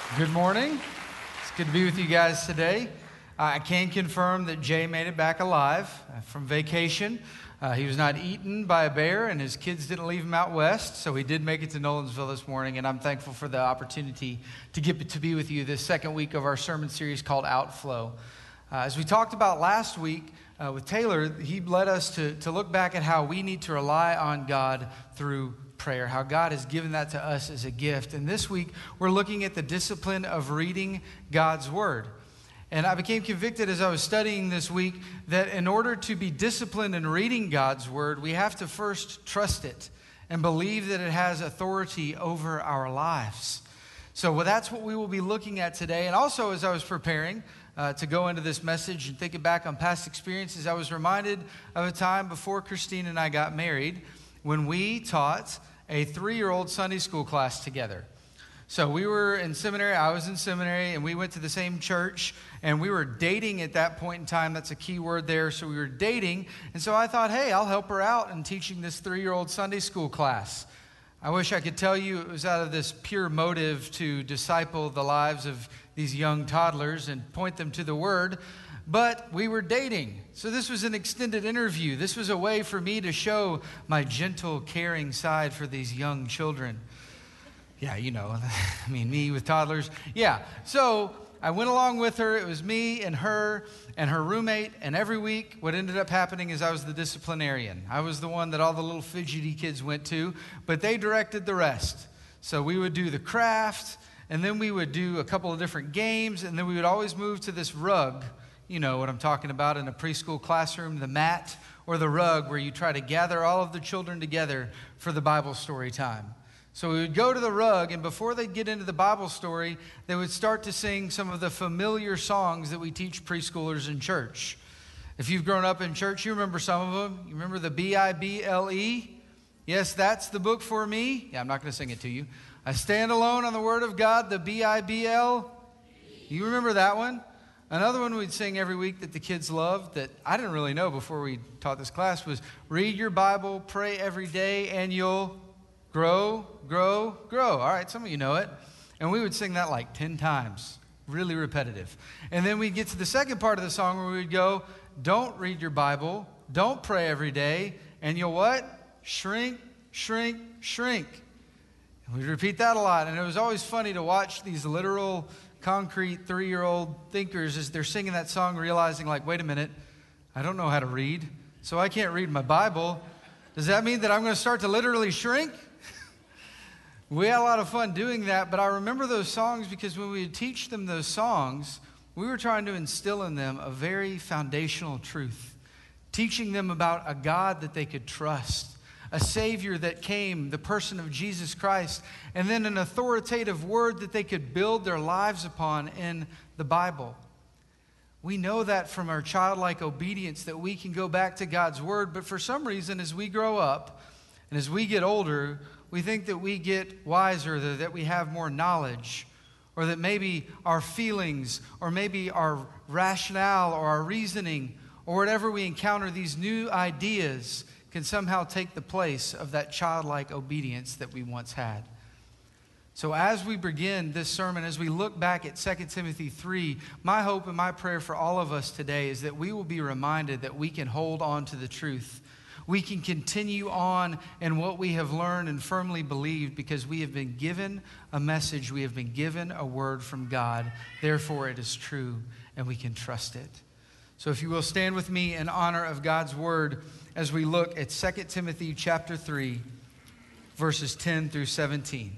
Good morning. It's good to be with you guys today. I can confirm that Jay made it back alive from vacation. He was not eaten by a bear, and his kids didn't leave him out west, so he did make it to Nolensville this morning, and I'm thankful for the opportunity to get to be with you this second week of our sermon series called Outflow. As we talked about last week with Taylor, he led us to look back at how we need to rely on God through prayer, how God has given that to us as a gift. And this week, we're looking at the discipline of reading God's Word. And I became convicted as I was studying this week that in order to be disciplined in reading God's Word, we have to first trust it and believe that it has authority over our lives. So that's what we will be looking at today. And also, as I was preparing to go into this message and thinking back on past experiences, I was reminded of a time before Christine and I got married when we taught a 3-year-old Sunday school class together. So we were in seminary, I was in seminary, and we went to the same church, and we were dating at that point in time. That's a key word there. So we were dating, and so I thought, hey, I'll help her out in teaching this 3-year-old Sunday school class. I wish I could tell you it was out of this pure motive to disciple the lives of these young toddlers and point them to the Word, but we were dating. So this was an extended interview. This was a way for me to show my gentle, caring side for these young children. Yeah, you know, me with toddlers. Yeah, so I went along with her. It was me and her roommate, and every week what ended up happening is I was the disciplinarian. I was the one that all the little fidgety kids went to, but they directed the rest. So we would do the craft, and then we would do a couple of different games, and then we would always move to this rug. You know what I'm talking about in a preschool classroom, the mat or the rug where you try to gather all of the children together for the Bible story time. So we would go to the rug, and before they'd get into the Bible story, they would start to sing some of the familiar songs that we teach preschoolers in church. If you've grown up in church, you remember some of them. You remember the B-I-B-L-E? Yes, that's the book for me. Yeah, I'm not going to sing it to you. I stand alone on the Word of God, the B-I-B-L. You remember that one? Another one we'd sing every week that the kids loved that I didn't really know before we taught this class was read your Bible, pray every day, and you'll grow, grow, grow. All right, some of you know it. And we would sing that like 10 times, really repetitive. And then we'd get to the second part of the song where we'd go, don't read your Bible, don't pray every day, and you'll what? Shrink, shrink, shrink. And we'd repeat that a lot. And it was always funny to watch these literal concrete 3-year-old thinkers as they're singing that song, realizing like, wait a minute, I don't know how to read, so I can't read my Bible. Does that mean that I'm going to start to literally shrink? We had a lot of fun doing that, but I remember those songs because when we would teach them those songs, we were trying to instill in them a very foundational truth, teaching them about a God that they could trust, a Savior that came, the person of Jesus Christ, and then an authoritative word that they could build their lives upon in the Bible. We know that from our childlike obedience that we can go back to God's Word, but for some reason as we grow up and as we get older, we think that we get wiser, that we have more knowledge, or that maybe our feelings, or maybe our rationale, or our reasoning, or whatever we encounter, these new ideas can somehow take the place of that childlike obedience that we once had. So as we begin this sermon, as we look back at 2 Timothy 3, my hope and my prayer for all of us today is that we will be reminded that we can hold on to the truth. We can continue on in what we have learned and firmly believed because we have been given a message, we have been given a word from God. Therefore, it is true and we can trust it. So if you will stand with me in honor of God's word as we look at 2 Timothy chapter 3, verses 10 through 17.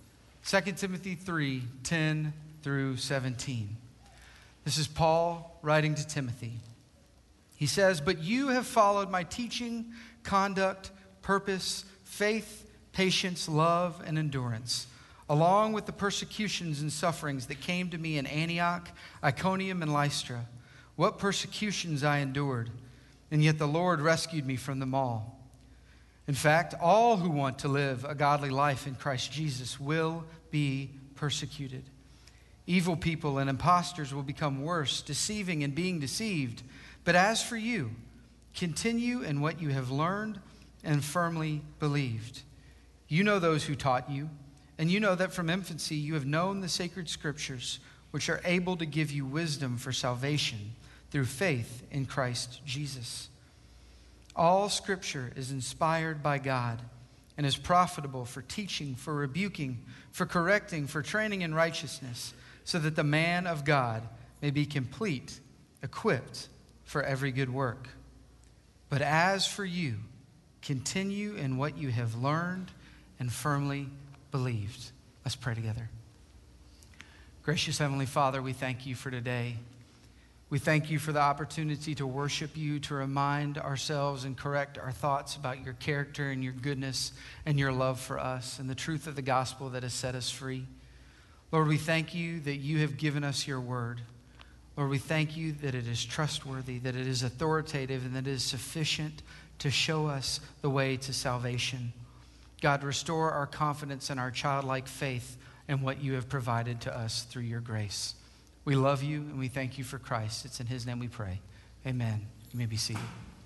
2 Timothy 3, 10 through 17. This is Paul writing to Timothy. He says, "But you have followed my teaching, conduct, purpose, faith, patience, love, and endurance, along with the persecutions and sufferings that came to me in Antioch, Iconium, and Lystra. What persecutions I endured, and yet the Lord rescued me from them all. In fact, all who want to live a godly life in Christ Jesus will be persecuted. Evil people and impostors will become worse, deceiving and being deceived. But as for you, continue in what you have learned and firmly believed. You know those who taught you, And you know that from infancy you have known the sacred scriptures, which are able to give you wisdom for salvation through faith in Christ Jesus. All scripture is inspired by God and is profitable for teaching, for rebuking, for correcting, for training in righteousness, so that the man of God may be complete, equipped for every good work. But as for you, continue in what you have learned and firmly believed. Let's pray together. Gracious Heavenly Father, we thank you for today. We thank you for the opportunity to worship you, to remind ourselves and correct our thoughts about your character and your goodness and your love for us and the truth of the gospel that has set us free. Lord, we thank you that you have given us your word. Lord, we thank you that it is trustworthy, that it is authoritative, and that it is sufficient to show us the way to salvation. God, restore our confidence and our childlike faith in what you have provided to us through your grace. We love you and we thank you for Christ. It's in his name we pray. Amen. You may be seated.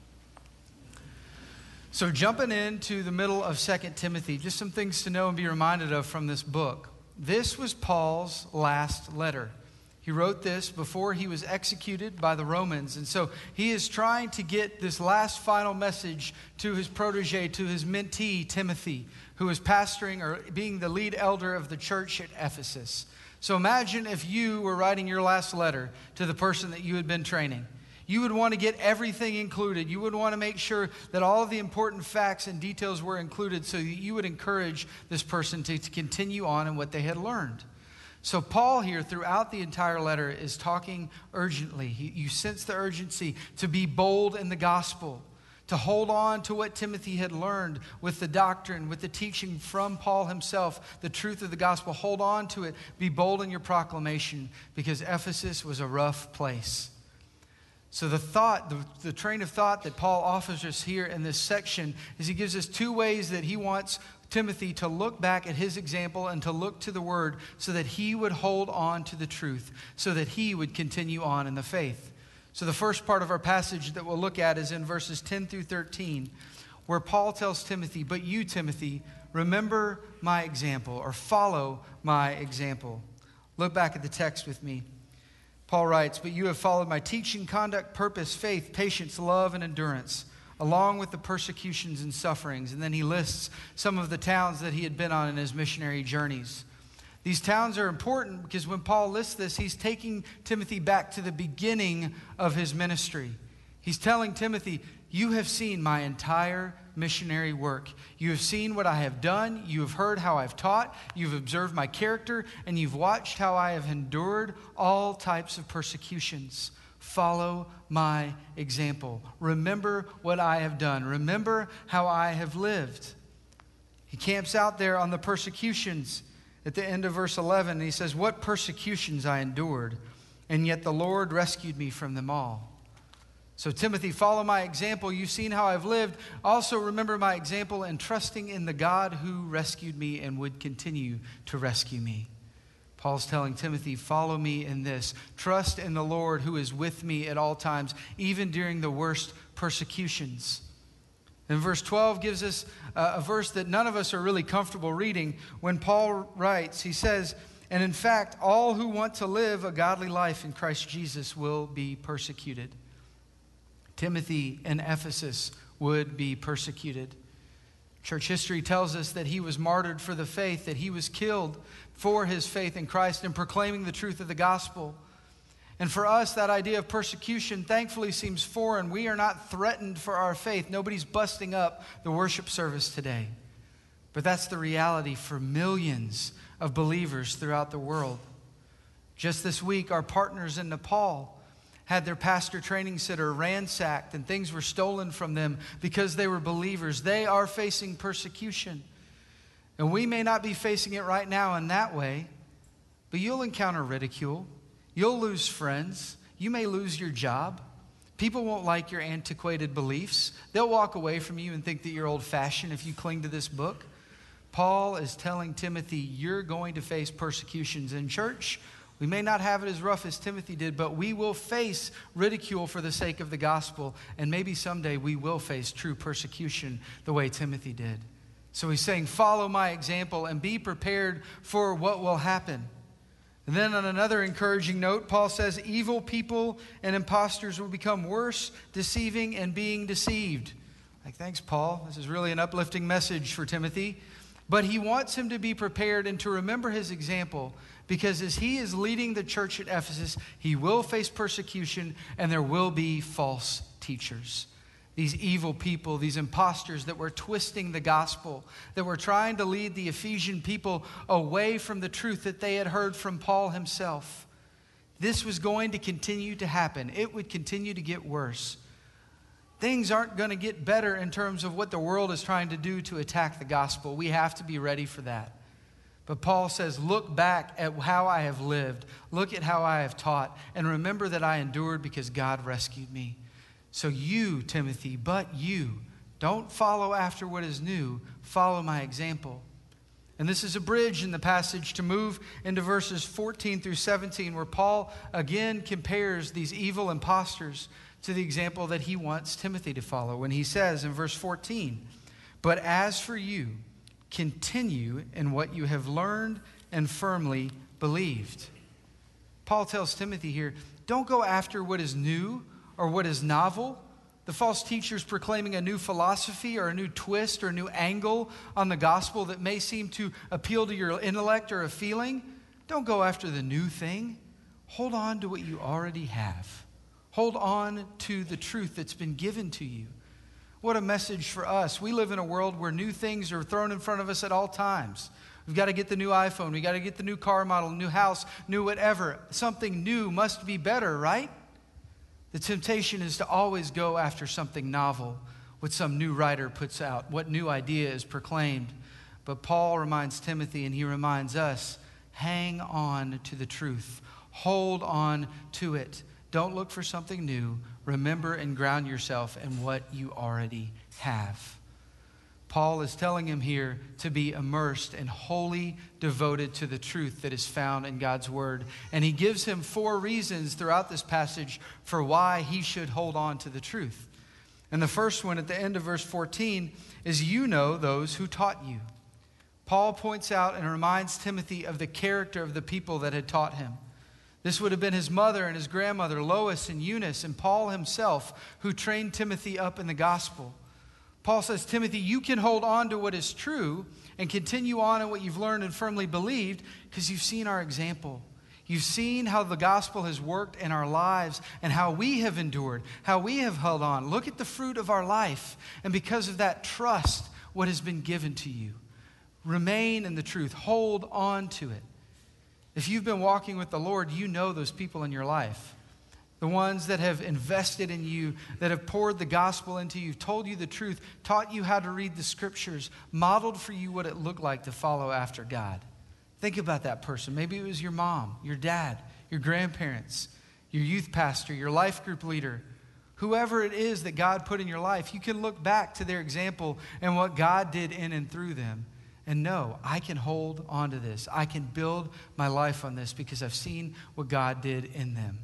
So jumping into the middle of 2 Timothy, just some things to know and be reminded of from this book. This was Paul's last letter. He wrote this before he was executed by the Romans. And so he is trying to get this last final message to his protege, to his mentee, Timothy, who is pastoring or being the lead elder of the church at Ephesus. So imagine if you were writing your last letter to the person that you had been training. You would want to get everything included. You would want to make sure that all of the important facts and details were included so that you would encourage this person to continue on in what they had learned. So Paul here throughout the entire letter is talking urgently. You sense the urgency to be bold in the gospel, to hold on to what Timothy had learned with the doctrine, with the teaching from Paul himself, the truth of the gospel. Hold on to it. Be bold in your proclamation, because Ephesus was a rough place. So the train of thought that Paul offers us here in this section is he gives us two ways that he wants Timothy to look back at his example and to look to the word so that he would hold on to the truth, so that he would continue on in the faith. So the first part of our passage that we'll look at is in verses 10 through 13, where Paul tells Timothy, "But you, Timothy, remember my example," or follow my example. Look back at the text with me. Paul writes, "But you have followed my teaching, conduct, purpose, faith, patience, love, and endurance, along with the persecutions and sufferings." And then he lists some of the towns that he had been on in his missionary journeys. These towns are important because when Paul lists this, he's taking Timothy back to the beginning of his ministry. He's telling Timothy, you have seen my entire missionary work. You have seen what I have done. You have heard how I've taught. You've observed my character, and you've watched how I have endured all types of persecutions. Follow my example. Remember what I have done. Remember how I have lived. He camps out there on the persecutions at the end of verse 11, and he says, "What persecutions I endured, and yet the Lord rescued me from them all." So Timothy, follow my example. You've seen how I've lived. Also remember my example in trusting in the God who rescued me and would continue to rescue me. Paul's telling Timothy, follow me in this. Trust in the Lord who is with me at all times, even during the worst persecutions. And verse 12 gives us a verse that none of us are really comfortable reading. When Paul writes, he says, "And in fact, all who want to live a godly life in Christ Jesus will be persecuted." Timothy in Ephesus would be persecuted. Church history tells us that he was martyred for the faith, that he was killed for his faith in Christ and proclaiming the truth of the gospel. And for us, that idea of persecution thankfully seems foreign. We are not threatened for our faith. Nobody's busting up the worship service today. But that's the reality for millions of believers throughout the world. Just this week, our partners in Nepal had their pastor training center ransacked and things were stolen from them because they were believers. They are facing persecution. And we may not be facing it right now in that way, but you'll encounter ridicule. You'll lose friends. You may lose your job. People won't like your antiquated beliefs. They'll walk away from you and think that you're old-fashioned if you cling to this book. Paul is telling Timothy, you're going to face persecutions in church. We may not have it as rough as Timothy did, but we will face ridicule for the sake of the gospel. And maybe someday we will face true persecution the way Timothy did. So he's saying, follow my example and be prepared for what will happen. And then on another encouraging note, Paul says, evil people and imposters will become worse, deceiving and being deceived. Like, thanks, Paul. This is really an uplifting message for Timothy. But he wants him to be prepared and to remember his example, because as he is leading the church at Ephesus, he will face persecution and there will be false teachers. These evil people, these imposters that were twisting the gospel, that were trying to lead the Ephesian people away from the truth that they had heard from Paul himself. This was going to continue to happen. It would continue to get worse. Things aren't going to get better in terms of what the world is trying to do to attack the gospel. We have to be ready for that. But Paul says, look back at how I have lived. Look at how I have taught. And remember that I endured because God rescued me. So you, Timothy, but you, don't follow after what is new. Follow my example. And this is a bridge in the passage to move into verses 14 through 17, where Paul again compares these evil imposters to the example that he wants Timothy to follow. When he says in verse 14, but as for you, continue in what you have learned and firmly believed. Paul tells Timothy here, don't go after what is new or what is novel, the false teachers proclaiming a new philosophy or a new twist or a new angle on the gospel that may seem to appeal to your intellect or a feeling. Don't go after the new thing. Hold on to what you already have. Hold on to the truth that's been given to you. What a message for us. We live in a world where new things are thrown in front of us at all times. We've got to get the new iPhone. We've got to get the new car model, new house, new whatever. Something new must be better, right? The temptation is to always go after something novel, what some new writer puts out, what new idea is proclaimed. But Paul reminds Timothy, and he reminds us, hang on to the truth. Hold on to it. Don't look for something new. Remember and ground yourself in what you already have. Paul is telling him here to be immersed and wholly devoted to the truth that is found in God's word. And he gives him 4 reasons throughout this passage for why he should hold on to the truth. And the first one at the end of verse 14 is, you know those who taught you. Paul points out and reminds Timothy of the character of the people that had taught him. This would have been his mother and his grandmother, Lois and Eunice, and Paul himself, who trained Timothy up in the gospel. Paul says, Timothy, you can hold on to what is true and continue on in what you've learned and firmly believed because you've seen our example. You've seen how the gospel has worked in our lives and how we have endured, how we have held on. Look at the fruit of our life. And because of that, trust what has been given to you. Remain in the truth. Hold on to it. If you've been walking with the Lord, you know those people in your life. The ones that have invested in you, that have poured the gospel into you, told you the truth, taught you how to read the scriptures, modeled for you what it looked like to follow after God. Think about that person. Maybe it was your mom, your dad, your grandparents, your youth pastor, your life group leader. Whoever it is that God put in your life, you can look back to their example and what God did in and through them. And know, I can hold on to this. I can build my life on this because I've seen what God did in them.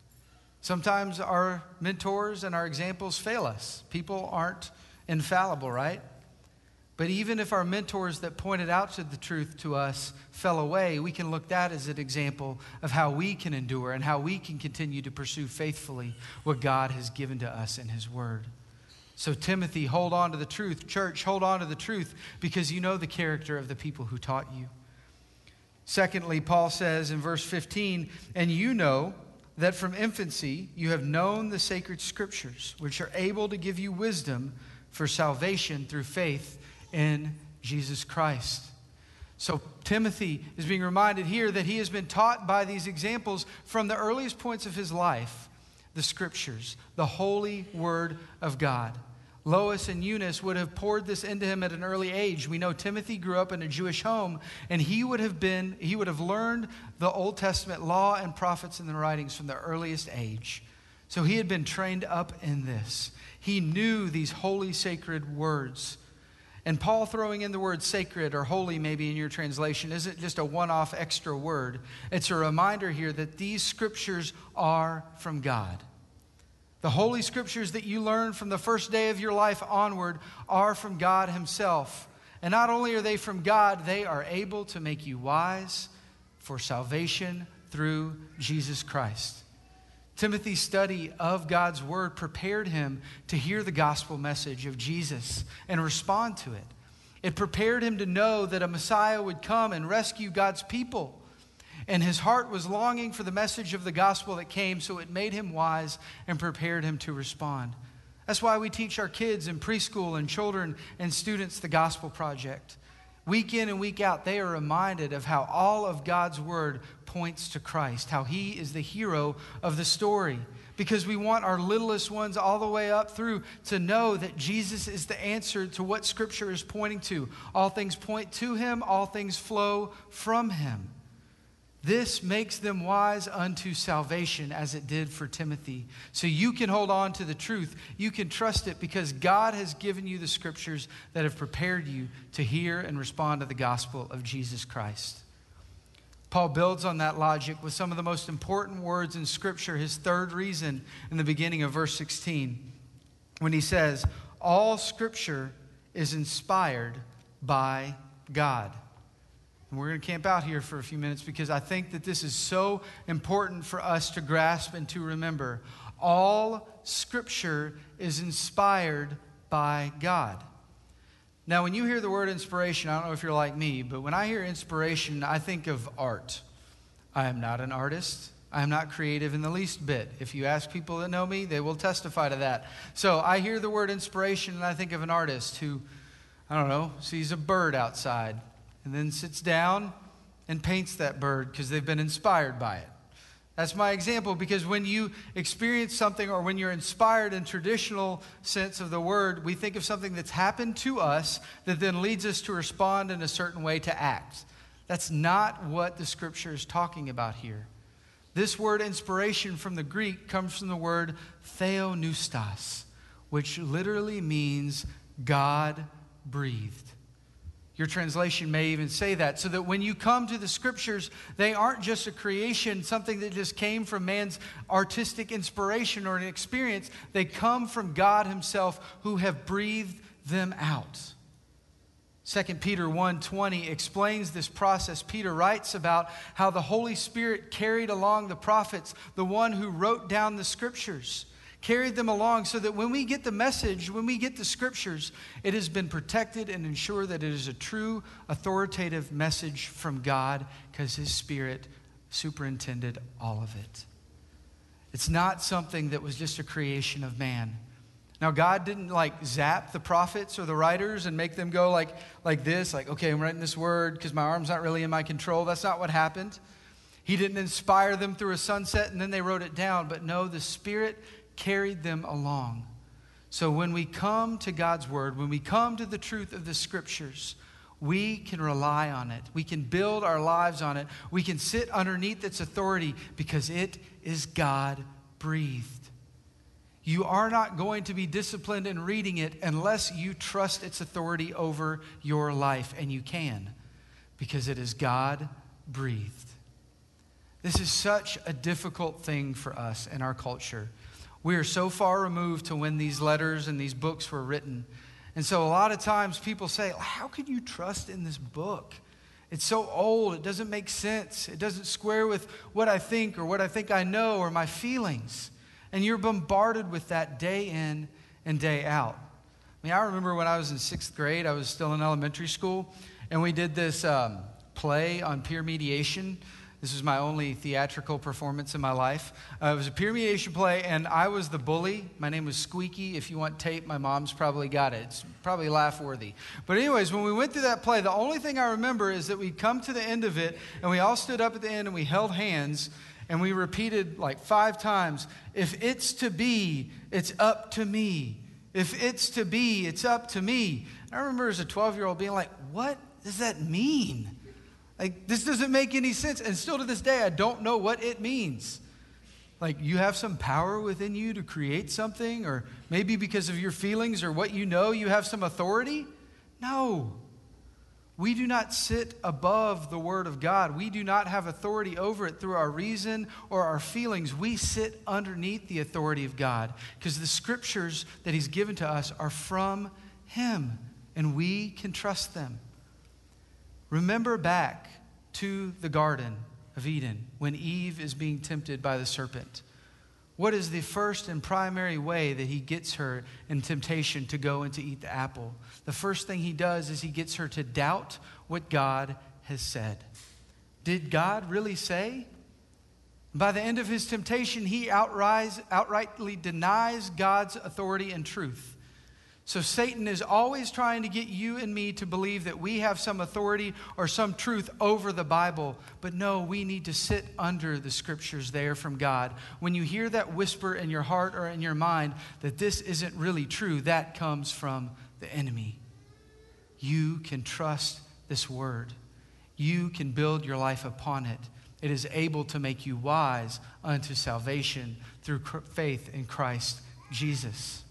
Sometimes our mentors and our examples fail us. People aren't infallible, right? But even if our mentors that pointed out to the truth to us fell away, we can look that as an example of how we can endure and how we can continue to pursue faithfully what God has given to us in His Word. So Timothy, hold on to the truth. Church, hold on to the truth because you know the character of the people who taught you. Secondly, Paul says in verse 15, and you know that from infancy you have known the sacred scriptures, which are able to give you wisdom for salvation through faith in Jesus Christ. So Timothy is being reminded here that he has been taught by these examples from the earliest points of his life, the scriptures, the holy word of God. Lois and Eunice would have poured this into him at an early age. We know Timothy grew up in a Jewish home, and he would have learned the Old Testament law and prophets and the writings from the earliest age. So he had been trained up in this. He knew these holy, sacred words. And Paul throwing in the word sacred or holy maybe in your translation isn't just a one-off extra word. It's a reminder here that these scriptures are from God. The holy scriptures that you learn from the first day of your life onward are from God Himself. And not only are they from God, they are able to make you wise for salvation through Jesus Christ. Timothy's study of God's word prepared him to hear the gospel message of Jesus and respond to it. It prepared him to know that a Messiah would come and rescue God's people. And his heart was longing for the message of the gospel that came, so it made him wise and prepared him to respond. That's why we teach our kids in preschool and children and students the Gospel Project. Week in and week out, they are reminded of how all of God's word points to Christ, how he is the hero of the story. Because we want our littlest ones all the way up through to know that Jesus is the answer to what Scripture is pointing to. All things point to him, all things flow from him. This makes them wise unto salvation, as it did for Timothy. So you can hold on to the truth. You can trust it because God has given you the Scriptures that have prepared you to hear and respond to the gospel of Jesus Christ. Paul builds on that logic with some of the most important words in Scripture, his third reason in the beginning of verse 16, when he says, all Scripture is inspired by God. And we're going to camp out here for a few minutes because I think that this is so important for us to grasp and to remember. All Scripture is inspired by God. Now, when you hear the word inspiration, I don't know if you're like me, but when I hear inspiration, I think of art. I am not an artist. I am not creative in the least bit. If you ask people that know me, they will testify to that. So I hear the word inspiration and I think of an artist who, I don't know, sees a bird outside and then sits down and paints that bird because they've been inspired by it. That's my example, because when you experience something or when you're inspired in traditional sense of the word, we think of something that's happened to us that then leads us to respond in a certain way, to act. That's not what the Scripture is talking about here. This word inspiration from the Greek comes from the word theopneustos, which literally means God breathed. Your translation may even say that, so that when you come to the Scriptures, they aren't just a creation, something that just came from man's artistic inspiration or an experience. They come from God himself, who have breathed them out. 2 Peter 1:20 explains this process. Peter writes about how the Holy Spirit carried along the prophets, the one who wrote down the Scriptures, carried them along so that when we get the message, when we get the Scriptures, it has been protected and ensured that it is a true, authoritative message from God because his Spirit superintended all of it. It's not something that was just a creation of man. Now, God didn't zap the prophets or the writers and make them go like this, okay, I'm writing this word because my arm's not really in my control. That's not what happened. He didn't inspire them through a sunset and then they wrote it down. But no, the Spirit carried them along. So when we come to God's word, when we come to the truth of the Scriptures, we can rely on it. We can build our lives on it. We can sit underneath its authority because it is God-breathed. You are not going to be disciplined in reading it unless you trust its authority over your life, and you can, because it is God-breathed. This is such a difficult thing for us in our culture. We are so far removed to when these letters and these books were written. And so a lot of times people say, how could you trust in this book? It's so old, it doesn't make sense. It doesn't square with what I think or what I think I know or my feelings. And you're bombarded with that day in and day out. I remember when I was in 6th grade, I was still in elementary school, and we did this play on peer mediation. This was my only theatrical performance in my life. It was a peer mediation play, and I was the bully. My name was Squeaky. If you want tape, my mom's probably got it. It's probably laugh-worthy. But anyways, when we went through that play, the only thing I remember is that we'd come to the end of it, and we all stood up at the end, and we held hands, and we repeated 5 times, if it's to be, it's up to me. If it's to be, it's up to me. And I remember as a 12-year-old being like, what does that mean? This doesn't make any sense. And still to this day, I don't know what it means. You have some power within you to create something, or maybe because of your feelings or what you know, you have some authority? No. We do not sit above the Word of God. We do not have authority over it through our reason or our feelings. We sit underneath the authority of God because the Scriptures that he's given to us are from him. and we can trust them. Remember back to the Garden of Eden when Eve is being tempted by the serpent. What is the first and primary way that he gets her in temptation to go and to eat the apple? The first thing he does is he gets her to doubt what God has said. Did God really say? By the end of his temptation, he outrightly denies God's authority and truth. So Satan is always trying to get you and me to believe that we have some authority or some truth over the Bible. But no, we need to sit under the scriptures there from God. When you hear that whisper in your heart or in your mind that this isn't really true, that comes from the enemy. You can trust this word. You can build your life upon it. It is able to make you wise unto salvation through faith in Christ Jesus.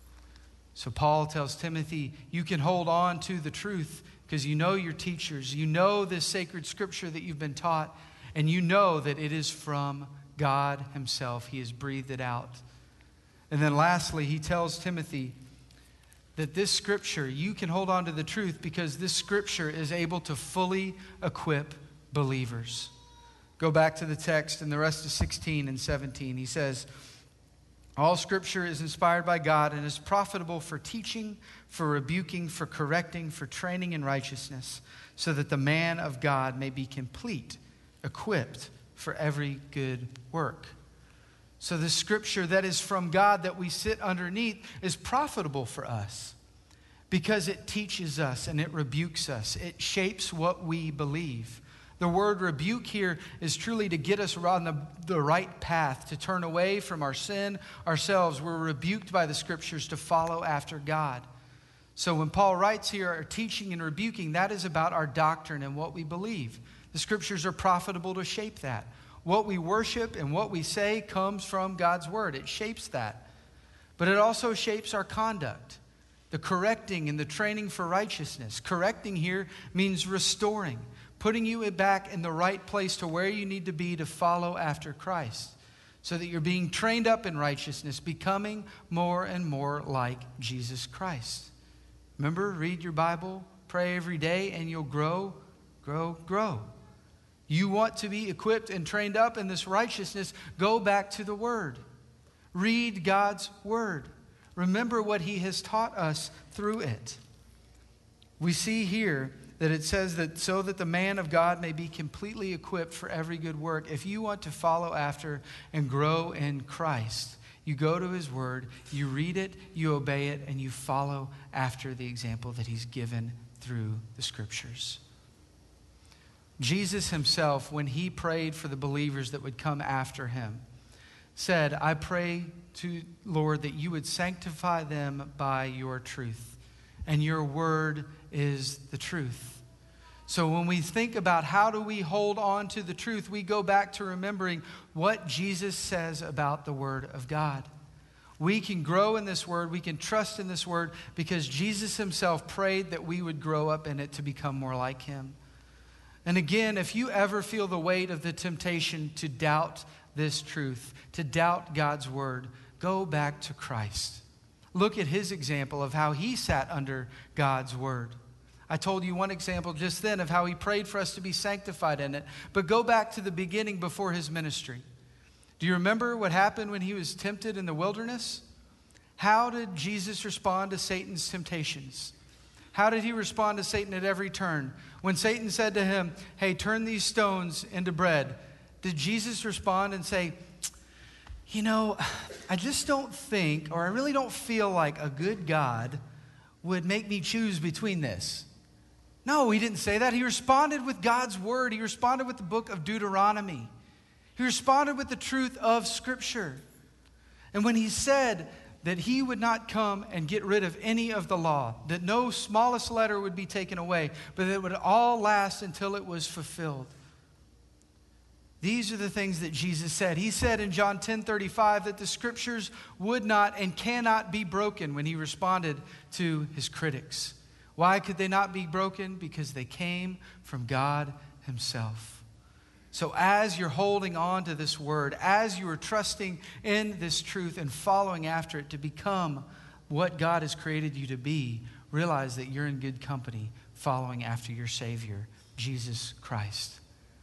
So Paul tells Timothy, you can hold on to the truth because you know your teachers. You know this sacred scripture that you've been taught, and you know that it is from God himself. He has breathed it out. And then lastly, he tells Timothy that this scripture, you can hold on to the truth because this scripture is able to fully equip believers. Go back to the text in the rest of 16 and 17. He says, all scripture is inspired by God and is profitable for teaching, for rebuking, for correcting, for training in righteousness, so that the man of God may be complete, equipped for every good work. So the scripture that is from God that we sit underneath is profitable for us because it teaches us and it rebukes us. It shapes what we believe. The word rebuke here is truly to get us on the right path, to turn away from our sin ourselves. We're rebuked by the scriptures to follow after God. So when Paul writes here, our teaching and rebuking, that is about our doctrine and what we believe. The scriptures are profitable to shape that. What we worship and what we say comes from God's word. It shapes that. But it also shapes our conduct, the correcting and the training for righteousness. Correcting here means restoring, putting you back in the right place to where you need to be to follow after Christ, so that you're being trained up in righteousness, becoming more and more like Jesus Christ. Remember, read your Bible, pray every day, and you'll grow, grow, grow. You want to be equipped and trained up in this righteousness, go back to the Word. Read God's Word. Remember what He has taught us through it. We see here that it says that so that the man of God may be completely equipped for every good work. If you want to follow after and grow in Christ, you go to His Word, you read it, you obey it, and you follow after the example that He's given through the Scriptures. Jesus Himself, when He prayed for the believers that would come after Him, said, I pray to Lord that you would sanctify them by your truth, and your word is the truth. So when we think about how do we hold on to the truth, we go back to remembering what Jesus says about the Word of God. We can grow in this Word, we can trust in this Word because Jesus Himself prayed that we would grow up in it to become more like Him. And again, if you ever feel the weight of the temptation to doubt this truth, to doubt God's Word, go back to Christ. Look at His example of how He sat under God's Word. I told you one example just then of how He prayed for us to be sanctified in it. But go back to the beginning before His ministry. Do you remember what happened when He was tempted in the wilderness? How did Jesus respond to Satan's temptations? How did He respond to Satan at every turn? When Satan said to Him, hey, turn these stones into bread, did Jesus respond and say, you know, I just don't think, or I really don't feel like a good God would make me choose between this? No, He didn't say that. He responded with God's Word. He responded with the book of Deuteronomy. He responded with the truth of Scripture. And when He said that He would not come and get rid of any of the law, that no smallest letter would be taken away, but that it would all last until it was fulfilled. These are the things that Jesus said. He said in John 10:35 that the Scriptures would not and cannot be broken when He responded to His critics. Why could they not be broken? Because they came from God Himself. So as you're holding on to this Word, as you are trusting in this truth and following after it to become what God has created you to be, realize that you're in good company following after your Savior, Jesus Christ.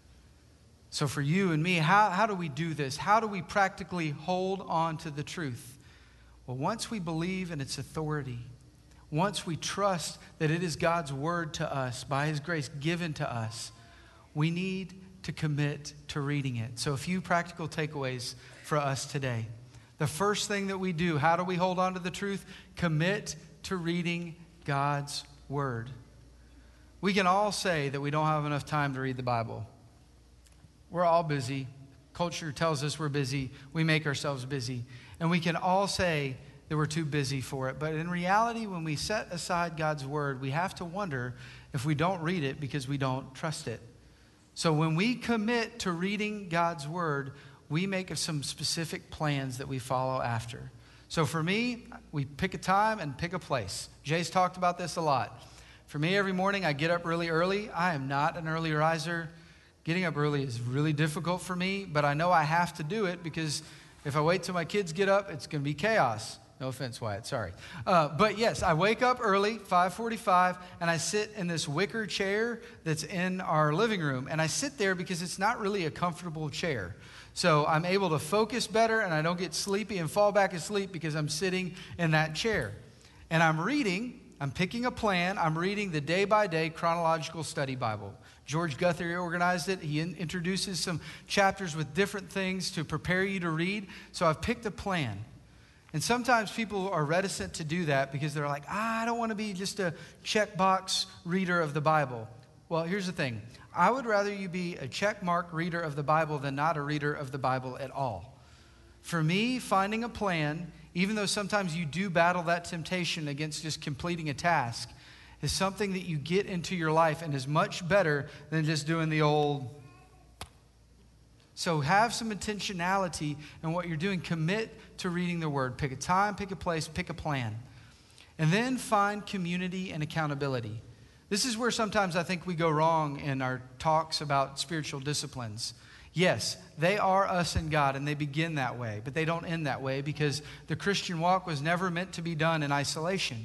So for you and me, how do we do this? How do we practically hold on to the truth? Well, once we believe in its authority, once we trust that it is God's word to us, by his grace given to us, we need to commit to reading it. So a few practical takeaways for us today. The first thing that we do, how do we hold on to the truth? Commit to reading God's word. We can all say that we don't have enough time to read the Bible. We're all busy. Culture tells us we're busy. We make ourselves busy. And we can all say that we're too busy for it. But in reality, when we set aside God's word, we have to wonder if we don't read it because we don't trust it. So when we commit to reading God's word, we make some specific plans that we follow after. So for me, we pick a time and pick a place. Jay's talked about this a lot. For me, every morning I get up really early. I am not an early riser. Getting up early is really difficult for me, but I know I have to do it because if I wait till my kids get up, it's going to be chaos. No offense, Wyatt, sorry. But yes, I wake up early, 5:45, and I sit in this wicker chair that's in our living room. And I sit there because it's not really a comfortable chair. So I'm able to focus better and I don't get sleepy and fall back asleep because I'm sitting in that chair. And I'm reading, I'm picking a plan, I'm reading the day-by-day chronological study Bible. George Guthrie organized it. He introduces some chapters with different things to prepare you to read. So I've picked a plan. And sometimes people are reticent to do that because they're like, I don't want to be just a checkbox reader of the Bible. Well, here's the thing. I would rather you be a checkmark reader of the Bible than not a reader of the Bible at all. For me, finding a plan, even though sometimes you do battle that temptation against just completing a task, is something that you get into your life and is much better than just doing the old. So have some intentionality in what you're doing. Commit to reading the word. Pick a time, pick a place, pick a plan. And then find community and accountability. This is where sometimes I think we go wrong in our talks about spiritual disciplines. Yes, they are us and God, and they begin that way, but they don't end that way because the Christian walk was never meant to be done in isolation.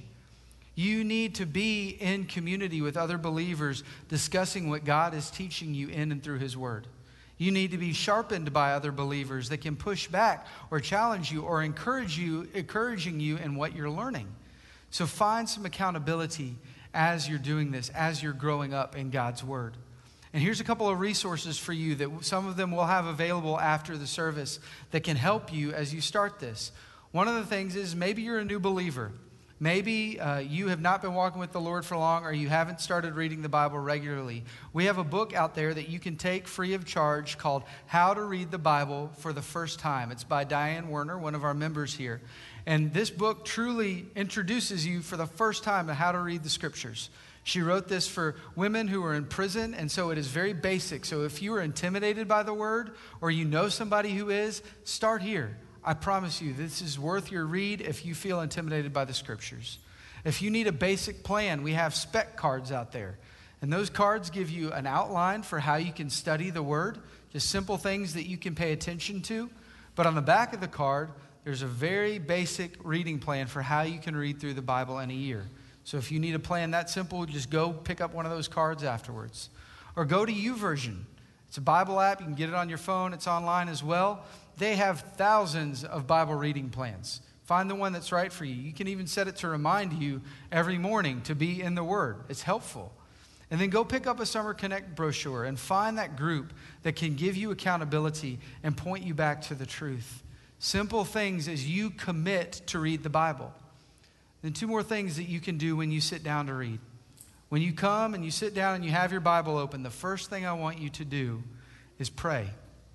You need to be in community with other believers discussing what God is teaching you in and through his word. You need to be sharpened by other believers that can push back or challenge you or encouraging you in what you're learning. So find some accountability as you're doing this, as you're growing up in God's word. And here's a couple of resources for you that some of them we'll have available after the service that can help you as you start this. One of the things is maybe you're a new believer. Maybe you have not been walking with the Lord for long or you haven't started reading the Bible regularly. We have a book out there that you can take free of charge called How to Read the Bible for the First Time. It's by Diane Werner, one of our members here. And this book truly introduces you for the first time to how to read the scriptures. She wrote this for women who are in prison, and so it is very basic. So if you are intimidated by the word or you know somebody who is, start here. I promise you, this is worth your read if you feel intimidated by the scriptures. If you need a basic plan, we have spec cards out there. And those cards give you an outline for how you can study the word, just simple things that you can pay attention to. But on the back of the card, there's a very basic reading plan for how you can read through the Bible in a year. So if you need a plan that simple, just go pick up one of those cards afterwards. Or go to YouVersion. It's a Bible app. You can get it on your phone. It's online as well. They have thousands of Bible reading plans. Find the one that's right for you. You can even set it to remind you every morning to be in the Word. It's helpful. And then go pick up a Summer Connect brochure and find that group that can give you accountability and point you back to the truth. Simple things as you commit to read the Bible. Then two more things that you can do when you sit down to read. When you come and you sit down and you have your Bible open, the first thing I want you to do is pray.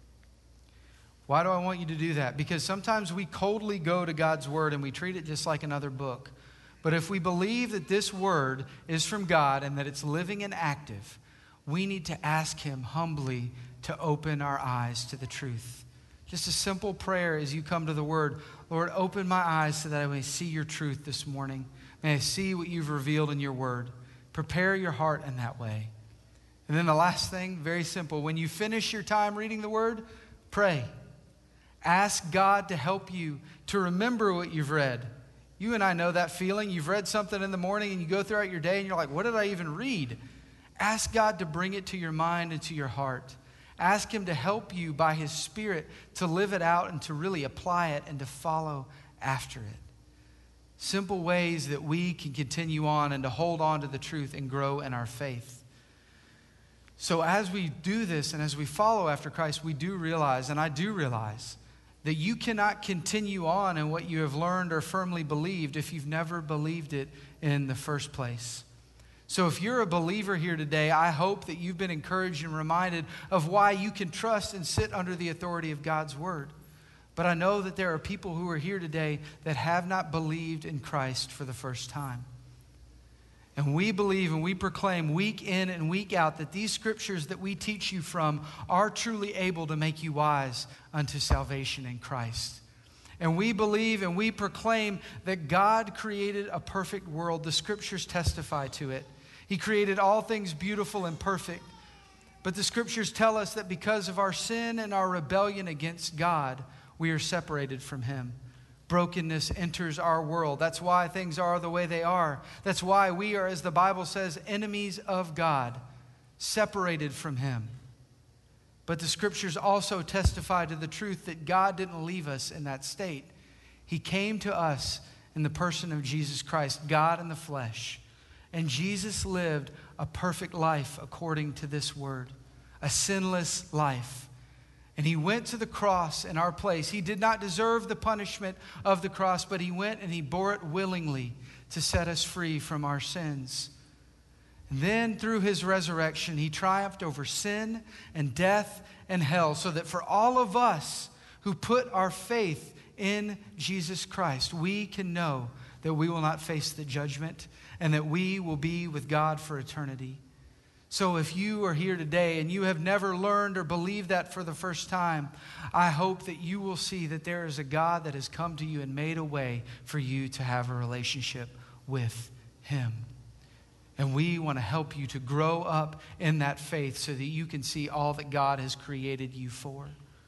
Why do I want you to do that? Because sometimes we coldly go to God's word and we treat it just like another book. But if we believe that this word is from God and that it's living and active, we need to ask him humbly to open our eyes to the truth. Just a simple prayer as you come to the word. Lord, open my eyes so that I may see your truth this morning. May I see what you've revealed in your word. Prepare your heart in that way. And then the last thing, very simple. When you finish your time reading the word, pray. Ask God to help you to remember what you've read. You and I know that feeling. You've read something in the morning and you go throughout your day and you're like, what did I even read? Ask God to bring it to your mind and to your heart. Ask Him to help you by His Spirit to live it out and to really apply it and to follow after it. Simple ways that we can continue on and to hold on to the truth and grow in our faith. So as we do this and as we follow after Christ, we do realize, and I do realize, that you cannot continue on in what you have learned or firmly believed if you've never believed it in the first place. So if you're a believer here today, I hope that you've been encouraged and reminded of why you can trust and sit under the authority of God's Word. But I know that there are people who are here today that have not believed in Christ for the first time. And we believe and we proclaim week in and week out that these scriptures that we teach you from are truly able to make you wise unto salvation in Christ. And we believe and we proclaim that God created a perfect world. The scriptures testify to it. He created all things beautiful and perfect. But the scriptures tell us that because of our sin and our rebellion against God, we are separated from Him. Brokenness enters our world. That's why things are the way they are. That's why we are, as the Bible says, enemies of God, separated from Him. But the scriptures also testify to the truth that God didn't leave us in that state. He came to us in the person of Jesus Christ, God in the flesh. And Jesus lived a perfect life according to this word, a sinless life. And He went to the cross in our place. He did not deserve the punishment of the cross, but He went and He bore it willingly to set us free from our sins. And then through His resurrection, He triumphed over sin and death and hell, so that for all of us who put our faith in Jesus Christ, we can know that we will not face the judgment and that we will be with God for eternity. So if you are here today and you have never learned or believed that for the first time, I hope that you will see that there is a God that has come to you and made a way for you to have a relationship with Him. And we want to help you to grow up in that faith so that you can see all that God has created you for.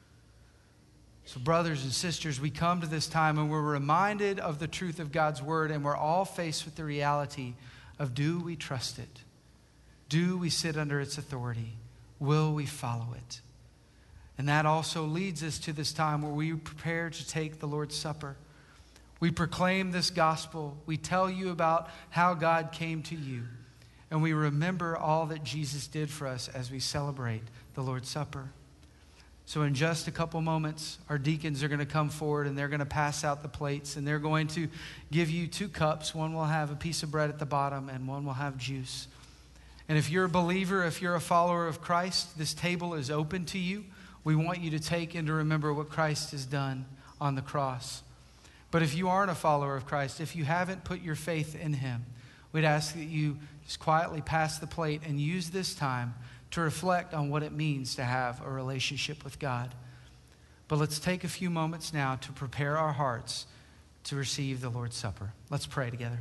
So brothers and sisters, we come to this time and we're reminded of the truth of God's Word, and we're all faced with the reality of, do we trust it? Do we sit under its authority? Will we follow it? And that also leads us to this time where we prepare to take the Lord's Supper. We proclaim this gospel. We tell you about how God came to you. And we remember all that Jesus did for us as we celebrate the Lord's Supper. So in just a couple moments, our deacons are going to come forward and they're going to pass out the plates, and they're going to give you 2 cups. One will have a piece of bread at the bottom and one will have juice. And if you're a believer, if you're a follower of Christ, this table is open to you. We want you to take and to remember what Christ has done on the cross. But if you aren't a follower of Christ, if you haven't put your faith in Him, we'd ask that you just quietly pass the plate and use this time to reflect on what it means to have a relationship with God. But let's take a few moments now to prepare our hearts to receive the Lord's Supper. Let's pray together.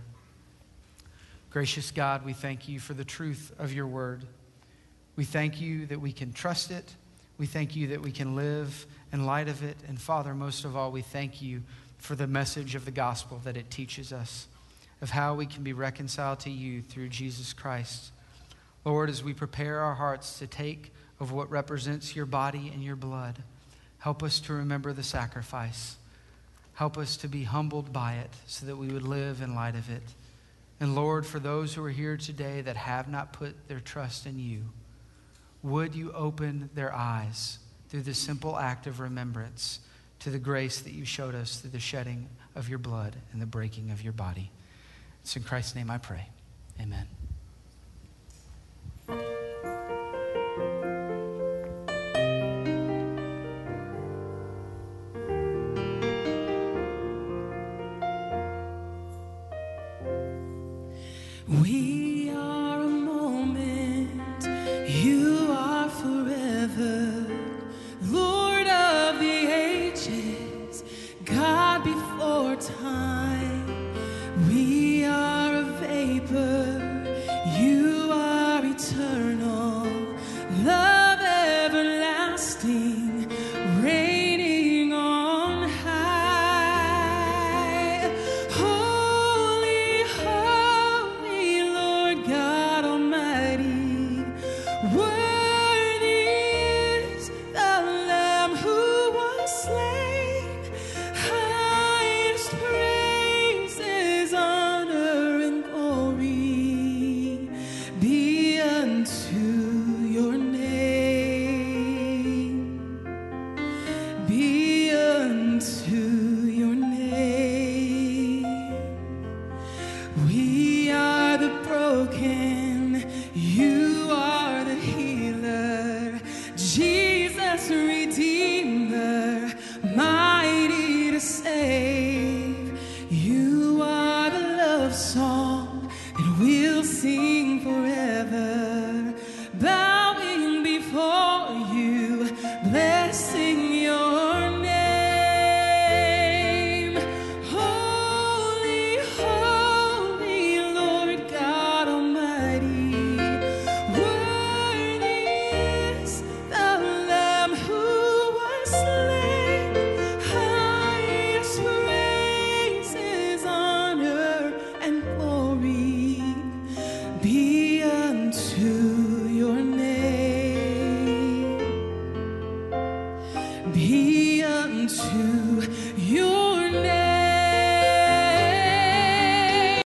Gracious God, we thank you for the truth of your word. We thank you that we can trust it. We thank you that we can live in light of it. And Father, most of all, we thank you for the message of the gospel that it teaches us, of how we can be reconciled to you through Jesus Christ. Lord, as we prepare our hearts to take of what represents your body and your blood, help us to remember the sacrifice. Help us to be humbled by it so that we would live in light of it. And Lord, for those who are here today that have not put their trust in you, would you open their eyes through the simple act of remembrance to the grace that you showed us through the shedding of your blood and the breaking of your body. It's in Christ's name I pray. Amen. We are a moment, you are forever, Lord of the ages, God before time. We are a vapor, you are eternal, love everlasting, reigning on high. Oh, glorious Redeemer, mighty to save. You are the love song that we'll sing forever, bowing before you, blessing your name. Holy, holy Lord God Almighty, worthy is the Lamb who was slain. Highest praises, honor, and glory be unto your name. Be unto your